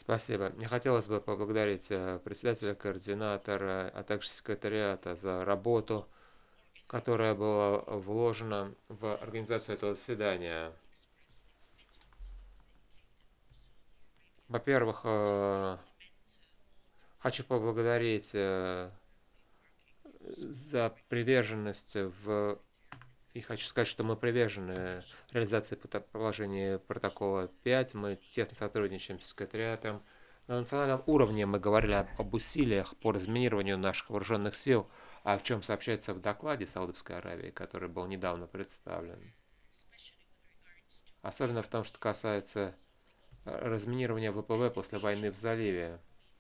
Спасибо. Мне хотелось бы поблагодарить председателя, координатора, а также секретариата за работу, которая была вложена в организацию этого заседания. Во-первых, хочу поблагодарить за приверженность и хочу сказать, что мы привержены реализации положения протокола 5. Мы тесно сотрудничаем с секретариатом. На национальном уровне мы говорили об усилиях по разминированию наших вооруженных сил, о чем сообщается в докладе Саудовской Аравии, который был недавно представлен. Особенно в том, что касается разминирования ВПВ после войны в заливе.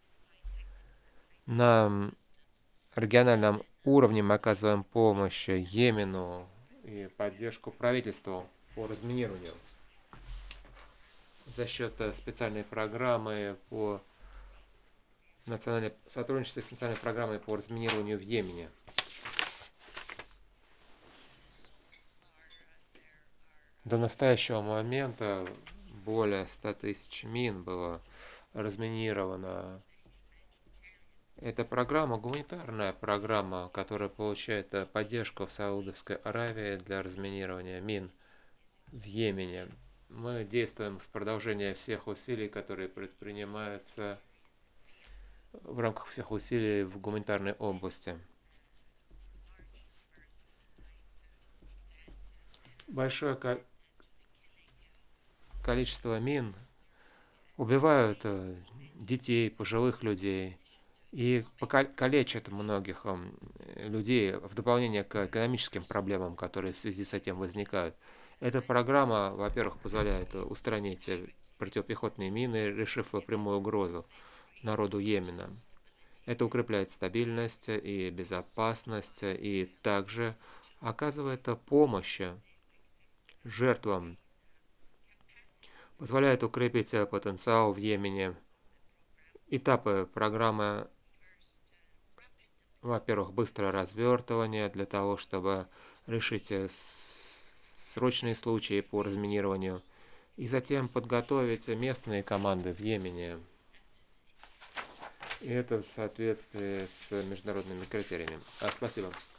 На региональном уровне мы оказываем помощь Йемену и поддержку правительству по разминированию за счет специальной программы по сотрудничеству с национальной программой по разминированию в Йемене. До настоящего момента более 100 тысяч мин было разминировано. Это программа, гуманитарная программа, которая получает поддержку в Саудовской Аравии для разминирования мин в Йемене. Мы действуем в продолжение всех усилий, которые предпринимаются в рамках всех усилий в гуманитарной области. Большое количество мин убивают детей, пожилых людей и калечат многих людей в дополнение к экономическим проблемам, которые в связи с этим возникают. Эта программа, во-первых, позволяет устранить противопехотные мины, решив прямую угрозу народу Йемена. Это укрепляет стабильность и безопасность и также оказывает помощь жертвам, позволяет укрепить потенциал в Йемене. Этапы программы: во-первых, быстрое развертывание для того, чтобы решить срочные случаи по разминированию, и затем подготовить местные команды в Йемене. И это в соответствии с международными критериями. Спасибо.